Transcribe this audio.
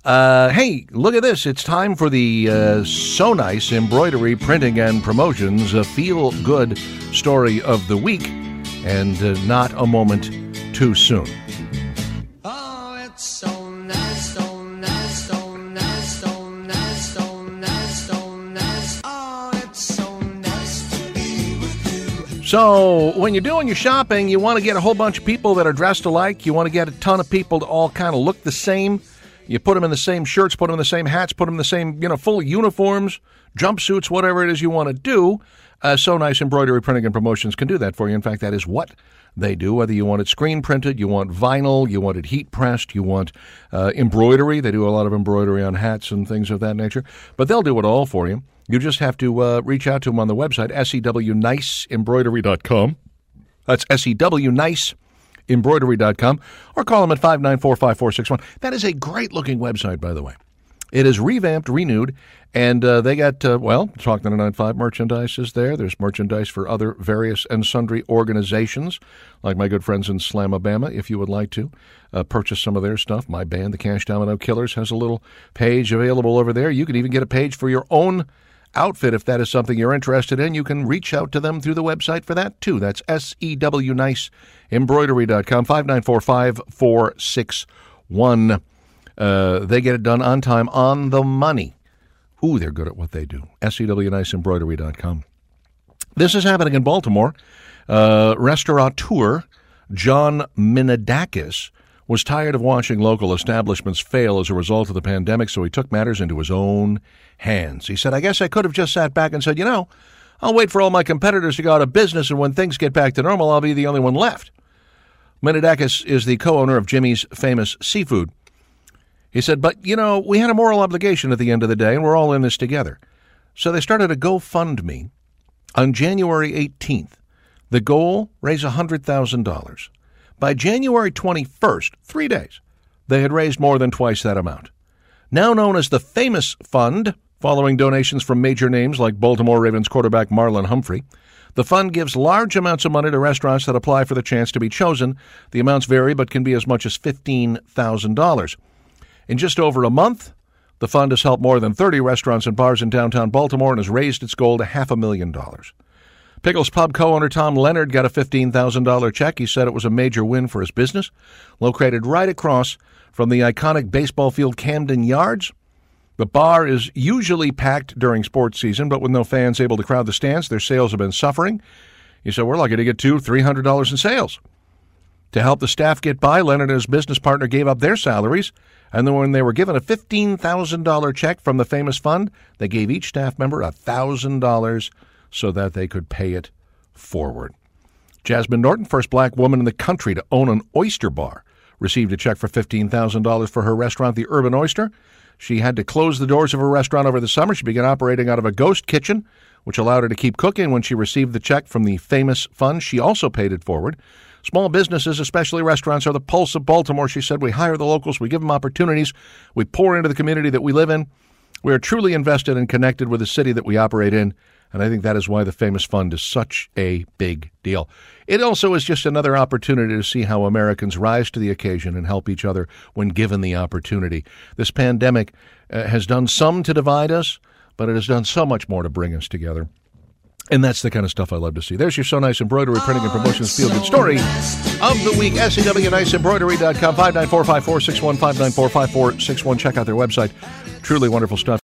Hey, look at this. It's time for the So Nice Embroidery Printing and Promotions Feel-Good Story of the Week, and not a moment too soon. Oh, it's so nice, so nice, so nice, so nice, so nice, so nice. Oh, it's so nice to be with you. So, when you're doing your shopping, you want to get a whole bunch of people that are dressed alike. You want to get a ton of people to all kind of look the same. You put them in the same shirts, put them in the same hats, put them in the same, full uniforms, jumpsuits, whatever it is you want to do. So Nice Embroidery Printing and Promotions can do that for you. In fact, that is what they do, whether you want it screen printed, you want vinyl, you want it heat pressed, you want embroidery. They do a lot of embroidery on hats and things of that nature. But they'll do it all for you. You just have to reach out to them on the website, sewniceembroidery.com. That's sewniceembroidery.com, or call them at 594-5461. That is a great-looking website, by the way. It is revamped, renewed, and they got, Talk 99.5 merchandise is there. There's merchandise for other various and sundry organizations, like my good friends in Slamabama, if you would like to purchase some of their stuff. My band, the Cash Domino Killers, has a little page available over there. You can even get a page for your own outfit if that is something you're interested in. You can reach out to them through the website for that, too. That's sewniceembroidery.com, 594-5461. They get it done on time, on the money. Ooh, they're good at what they do. sewniceembroidery.com. This is happening in Baltimore. Restaurateur John Minadakis was tired of watching local establishments fail as a result of the pandemic, so he took matters into his own hands. He said, I guess I could have just sat back and said, I'll wait for all my competitors to go out of business, and when things get back to normal, I'll be the only one left. Minadakis is the co-owner of Jimmy's Famous Seafood. He said, but, we had a moral obligation at the end of the day, and we're all in this together. So they started a GoFundMe on January 18th. The goal, raise $100,000. By January 21st, 3 days, they had raised more than twice that amount. Now known as the Famous Fund, following donations from major names like Baltimore Ravens quarterback Marlon Humphrey, the fund gives large amounts of money to restaurants that apply for the chance to be chosen. The amounts vary, but can be as much as $15,000. In just over a month, the fund has helped more than 30 restaurants and bars in downtown Baltimore and has raised its goal to $500,000. Pickles Pub co-owner Tom Leonard got a $15,000 check. He said it was a major win for his business. Located right across from the iconic baseball field Camden Yards, the bar is usually packed during sports season, but with no fans able to crowd the stands, their sales have been suffering. He said, we're lucky to get $200-300 in sales. To help the staff get by, Leonard and his business partner gave up their salaries, and then when they were given a $15,000 check from the Famous Fund, they gave each staff member $1,000 so that they could pay it forward. Jasmine Norton, first black woman in the country to own an oyster bar, received a check for $15,000 for her restaurant, the Urban Oyster. She had to close the doors of her restaurant over the summer. She began operating out of a ghost kitchen, which allowed her to keep cooking. When she received the check from the Famous Fund, she also paid it forward. Small businesses, especially restaurants, are the pulse of Baltimore. She said, we hire the locals, we give them opportunities, we pour into the community that we live in. We are truly invested and connected with the city that we operate in, and I think that is why the Famous Fund is such a big deal. It also is just another opportunity to see how Americans rise to the occasion and help each other when given the opportunity. This pandemic has done some to divide us, but it has done so much more to bring us together. And that's the kind of stuff I love to see. There's your So Nice Embroidery Printing and Promotions Feel Good Story of the Week. sewniceembroidery.com, 594-5461, 594-5461. Check out their website. Truly wonderful stuff.